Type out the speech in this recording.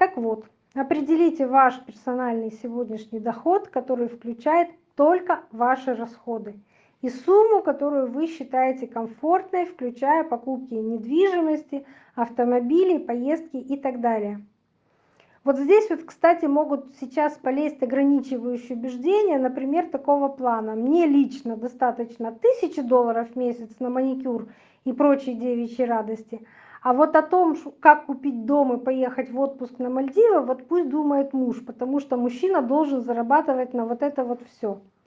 Так вот, определите ваш персональный сегодняшний доход, который включает только ваши расходы, и сумму, которую вы считаете комфортной, включая покупки недвижимости, автомобилей, поездки и так далее. Вот здесь вот, кстати, могут сейчас полезть ограничивающие убеждения, например, такого плана. Мне лично достаточно $1000 в месяц на маникюр и прочие девичьи радости. А вот о том, как купить дом и поехать в отпуск на Мальдивы, вот пусть думает муж, потому что мужчина должен зарабатывать на вот это вот все.